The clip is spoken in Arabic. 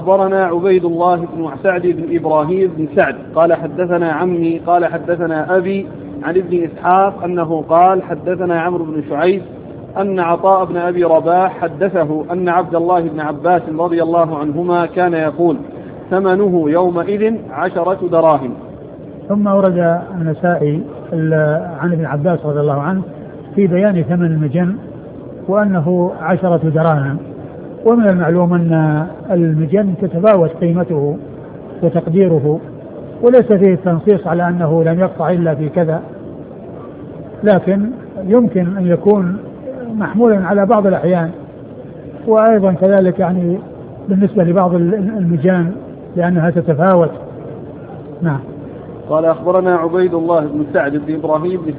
أخبرنا عبيد الله بن سعد بن إبراهيم بن سعد قال حدثنا عمي قال حدثنا أبي عن ابن إسحاق أنه قال حدثنا عمرو بن شعيب أن عطاء بن أبي رباح حدثه أن عبد الله بن عباس رضي الله عنهما كان يقول ثمنه يومئذ 10 دراهم. ثم ورد النسائي عن ابن عباس رضي الله عنه في بيان ثمن المجن وأنه 10 دراهم. ومن المعلوم أن المجن تتفاوت قيمته وتقديره وليس فيه تنصيص على أنه لم يقطع إلا في كذا، لكن يمكن أن يكون محمولا على بعض الأحيان، وأيضا كذلك يعني بالنسبة لبعض المجان لأنها تتفاوت. نعم. قال أخبرنا عبيد الله بن سعد بن إبراهيم